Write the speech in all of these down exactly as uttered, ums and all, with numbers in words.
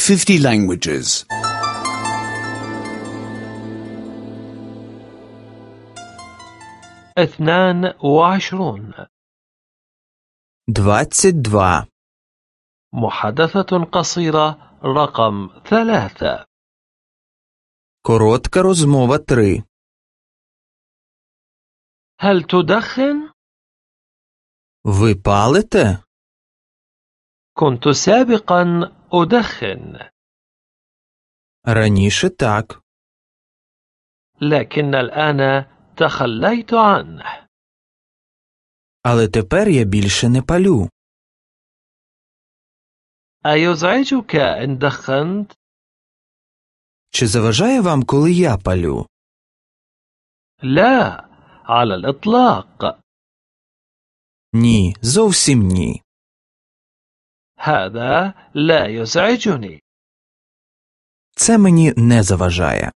fifty languages. اثنان وعشرون. двадцять два. محادثة قصيرة رقم ثلاثة. Коротка розмова три. هل تدخن؟ Ви палите? كنت سابقا أدخن، Раніше так. لكن الآن تخليت عنه. Але тепер я більше не палю. أيزعجك إن دخنت؟ Чи заважає вам, коли я палю? لا، على الإطلاق. Ні, зовсім ні. هذا لا يزعجني. Це мені не заважає.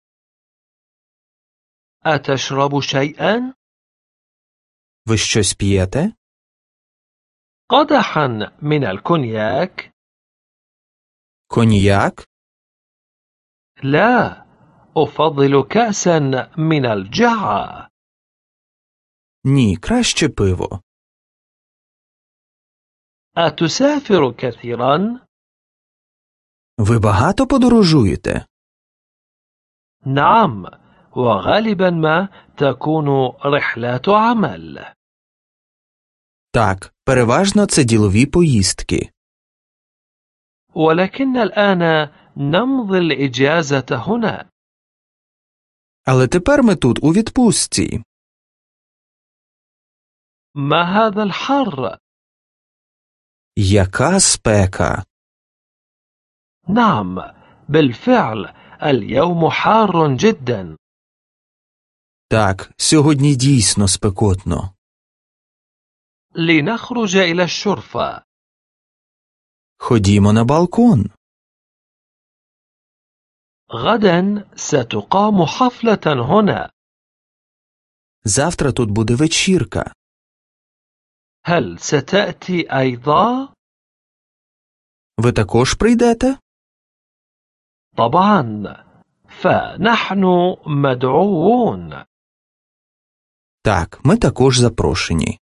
أتشرب شيئا؟ Ви щось п'єте? قدحا من الكونياك؟ Коньяк? لا، أفضل كأسا من الجعة. Ні, краще пиво. أتسافر كثيرا؟ Ви багато подорожуєте? نعم، وغالبا ما تكون رحلات عمل. Так, переважно це ділові поїздки. ولكن الآن نمضي الإجازة هنا. Але тепер ми тут у відпустці. ما هذا الحر؟ Яка спека? نعم، بالفعل اليوم حار جدا. Так, сьогодні дійсно спекотно. لنخرج إلى الشرفة. Ходімо на балкон. غدا ستقام حفلة هنا. Завтра тут буде вечірка. هل ستأتي أيضا؟ Ви також прийдете? طبعا، فنحن مدعوون. Так, ми також запрошені.